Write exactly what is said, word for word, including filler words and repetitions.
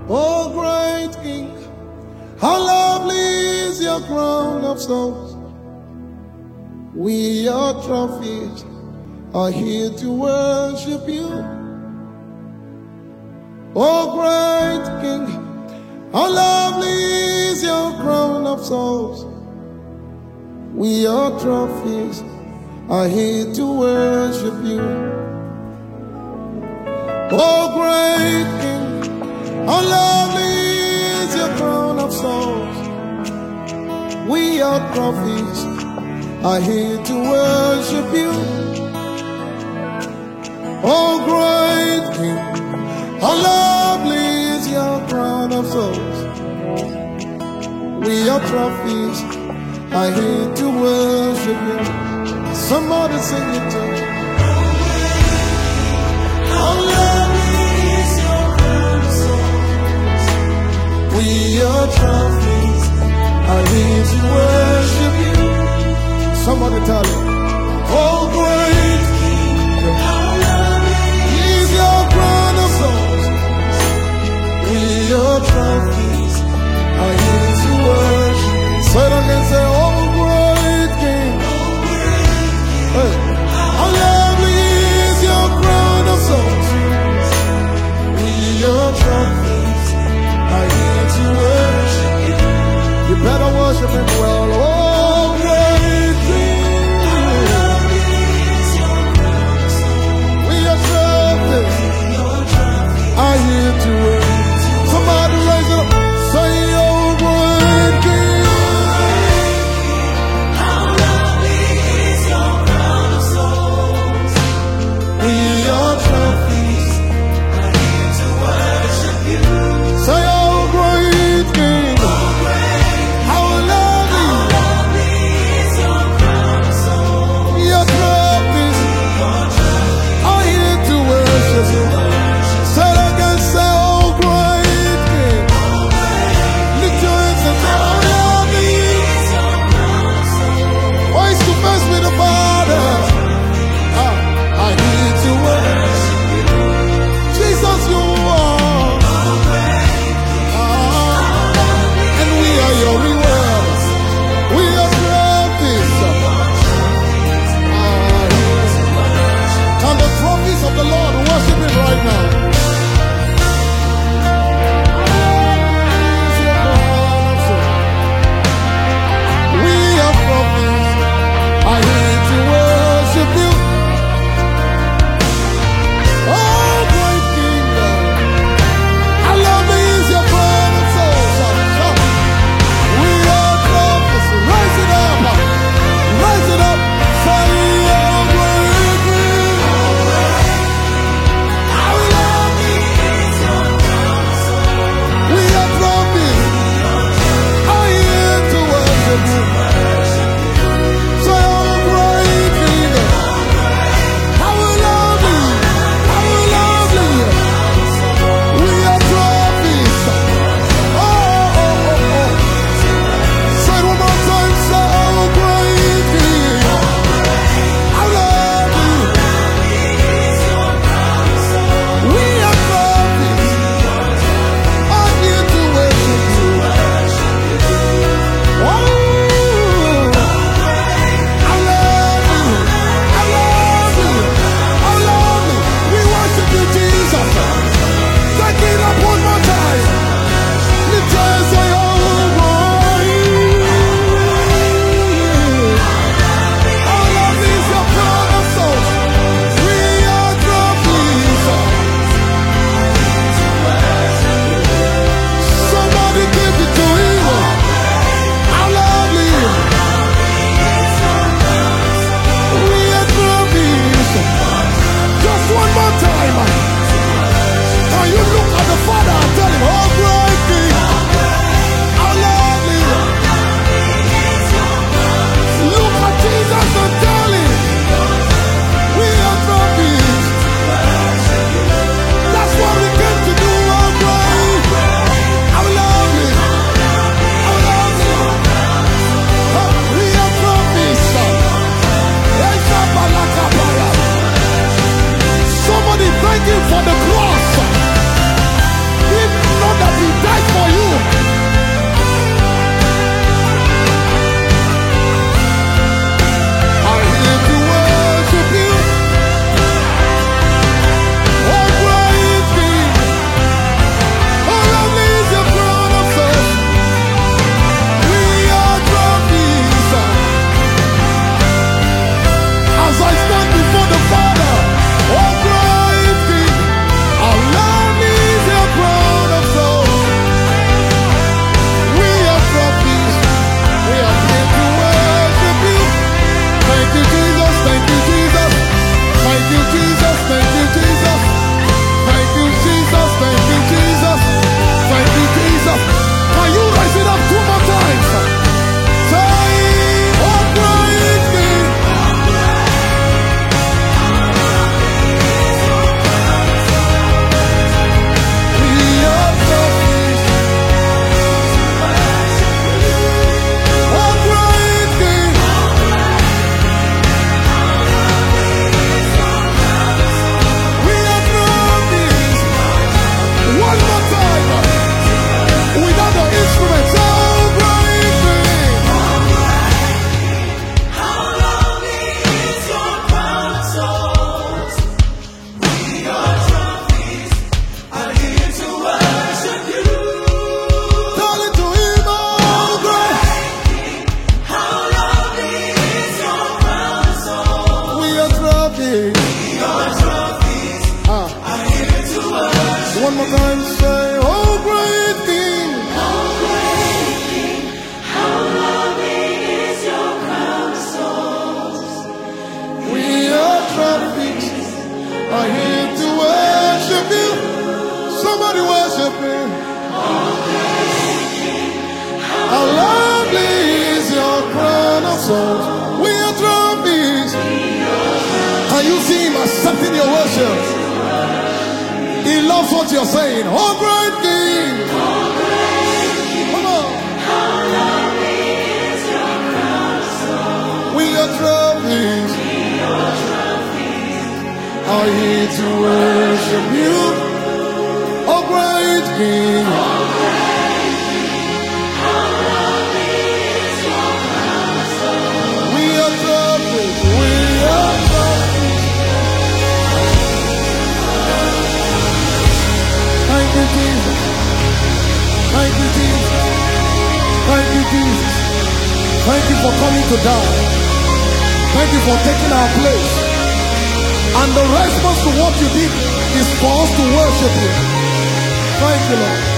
Oh, great King, how lovely is your crown of thorns. We, your trophies, are here to worship you. Oh, great King, how lovely is your crown of thorns. We, your trophies, are here to worship you. Oh, great King, how lovely is your crown of thorns. We, your trophies, are here to worship you. Oh, great King, how lovely is your crown of thorns. We, your trophies, are here to worship you. Somebody sing it to me. How lovely is your crown of thorns. We, your trophies, are here to worship you. Somebody tell him. Oh, great King, how lovely is your crown of thorns. We, your trophies, are here to worship. Say it again, say, oh, great King. Hey. How lovely is your crown of thorns. We, your trophies, are here to worship you. You better worship him well. Oh, great King. say, oh great King, Oh great King, how lovely is your crown of souls. we are trophies, are here to worship you. Somebody worship him. Oh great King, How lovely is your crown of souls. We are trophies. Can you see him accepting your worship? He loves what you're saying. Oh great King. oh great King, Come on. how lovely is your crown of souls. We are trophies. Your trophies, Are here to worship you. Oh great King. oh great King, how lovely is your crown of souls. We are trophies. We are trophies. Thank you, Jesus. Thank you, Jesus. Thank you, Jesus. Thank you for coming to die. Thank you for taking our place. And the response to what you did is for us to worship you. Thank you, Lord.